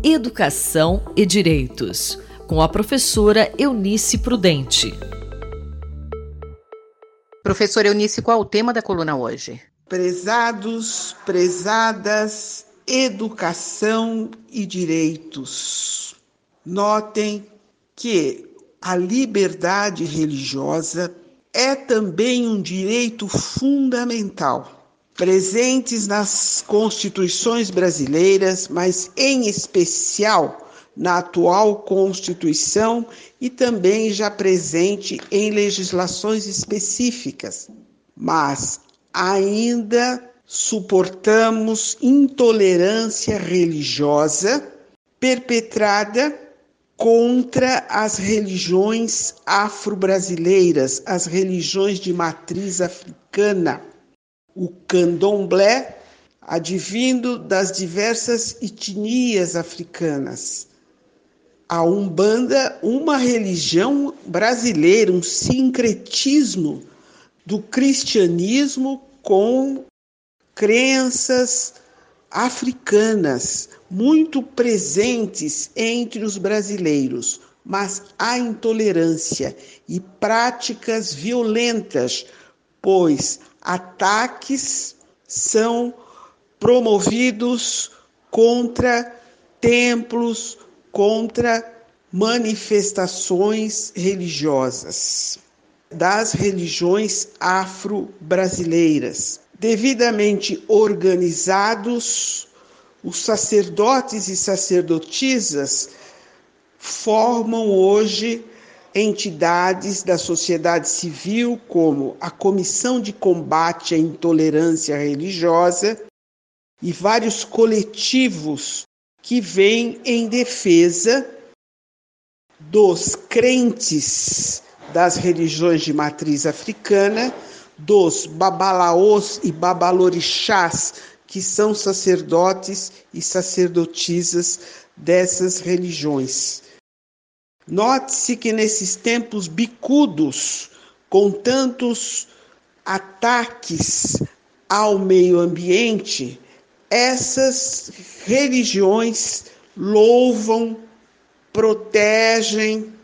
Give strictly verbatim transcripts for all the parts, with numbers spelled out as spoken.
Educação e Direitos, com a professora Eunice Prudente. Professora Eunice, qual é o tema da coluna hoje? Prezados, prezadas, educação e direitos. Notem que a liberdade religiosa é também um direito fundamental, presentes nas constituições brasileiras, mas em especial na atual Constituição e também já presente em legislações específicas. Mas ainda suportamos intolerância religiosa perpetrada contra as religiões afro-brasileiras, as religiões de matriz africana. O candomblé, advindo das diversas etnias africanas. A Umbanda, uma religião brasileira, um sincretismo do cristianismo com crenças africanas, muito presentes entre os brasileiros, mas há intolerância e práticas violentas, pois ataques são promovidos contra templos, contra manifestações religiosas das religiões afro-brasileiras. Devidamente organizados, os sacerdotes e sacerdotisas formam hoje entidades da sociedade civil, como a Comissão de Combate à Intolerância Religiosa e vários coletivos que vêm em defesa dos crentes das religiões de matriz africana, dos babalaôs e babalorixás, que são sacerdotes e sacerdotisas dessas religiões. Note-se que nesses tempos bicudos, com tantos ataques ao meio ambiente, essas religiões louvam, protegem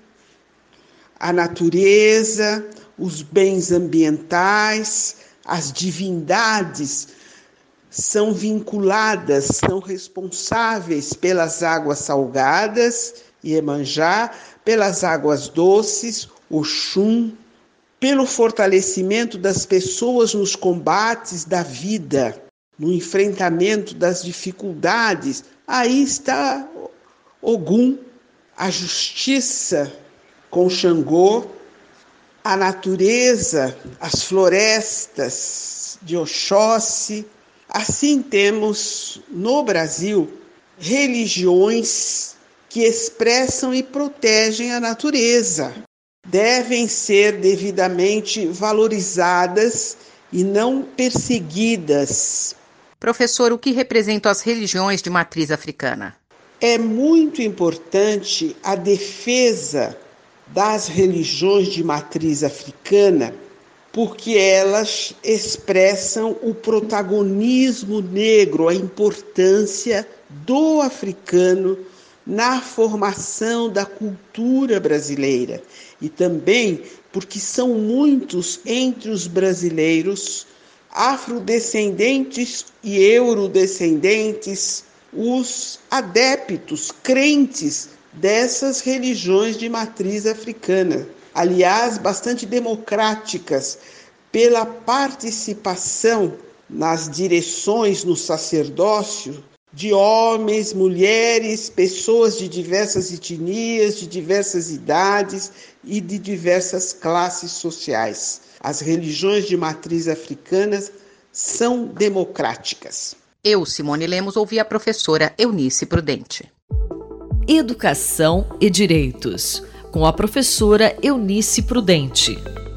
a natureza, os bens ambientais, as divindades são vinculadas, são responsáveis pelas águas salgadas, Iemanjá, pelas águas doces, Oxum, pelo fortalecimento das pessoas nos combates da vida, no enfrentamento das dificuldades. Aí está Ogum, a justiça com Xangô, a natureza, as florestas de Oxóssi. Assim temos no Brasil religiões que expressam e protegem a natureza. Devem ser devidamente valorizadas e não perseguidas. Professor, o que representam as religiões de matriz africana? É muito importante a defesa das religiões de matriz africana, porque elas expressam o protagonismo negro, a importância do africano na formação da cultura brasileira, e também porque são muitos entre os brasileiros afrodescendentes e eurodescendentes os adeptos, crentes dessas religiões de matriz africana, aliás, bastante democráticas, pela participação nas direções no sacerdócio de homens, mulheres, pessoas de diversas etnias, de diversas idades e de diversas classes sociais. As religiões de matriz africana são democráticas. Eu, Simone Lemos, ouvi a professora Eunice Prudente. Educação e Direitos, com a professora Eunice Prudente.